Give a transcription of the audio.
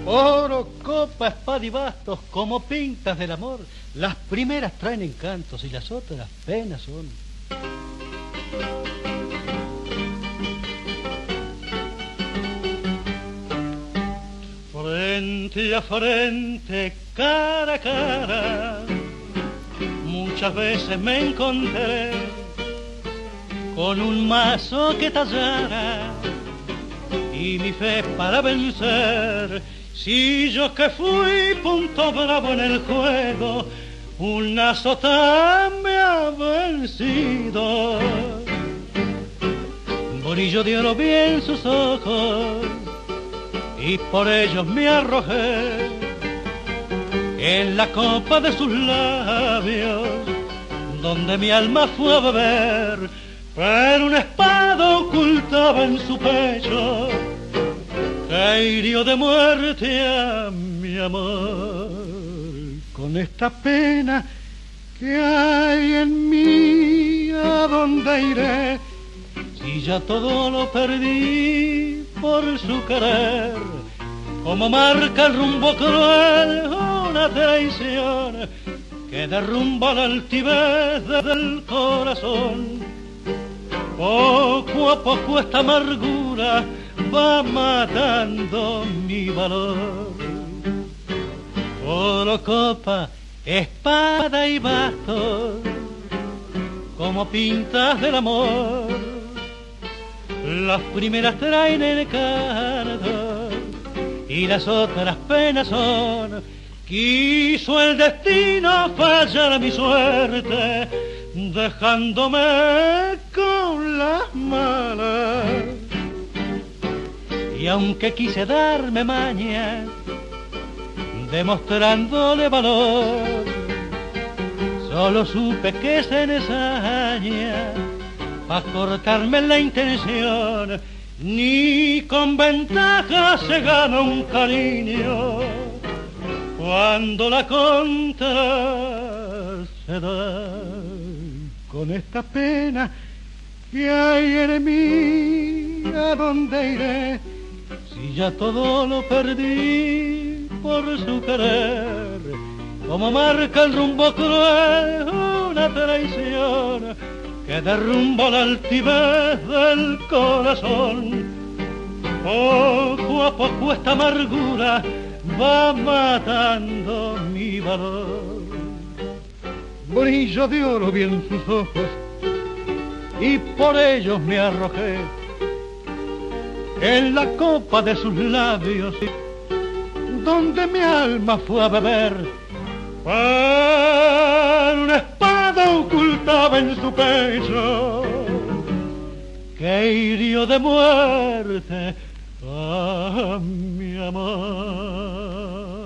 Oro, copa, espada y bastos, como pintas del amor. Las primeras traen encantos y las otras penas son. Frente a frente, cara a cara, muchas veces me encontré con un mazo que tallara y mi fe para vencer. Si yo que fui punto bravo en el juego, una sota me ha vencido. Brillo de oro vi en sus ojos y por ellos me arrojé en la copa de sus labios, donde mi alma fue a beber, pero una espada ocultaba en su pecho que hirió de muerte a mi amor. Con esta pena que hay en mí, ¿a dónde iré? Si ya todo lo perdí por su querer, como marca el rumbo cruel una traición que derrumba la altivez del corazón. Poco a poco esta amargura va matando mi valor. Oro, copa, espada y bastos, como pintas del amor. Las primeras traen encantos y las otras penas son. Quiso el destino fallar a mi suerte, dejándome con las malas. Y aunque quise darme maña, demostrándole valor, solo supe que se ensaña pa' cortarme la intención. Ni con ventaja se gana un cariño cuando la contra se da. Con esta pena que hay en mí, ¿a dónde iré? Si ya todo lo perdí por su querer, como marca el rumbo cruel una traición que derrumba la altivez del corazón. Poco a poco esta amargura va matando mi valor. Brillo de oro vi en sus ojos y por ellos me arrojé en la copa de sus labios, donde mi alma fue a beber. Pero una espada ocultaba en su pecho que hirió de muerte a mi amor.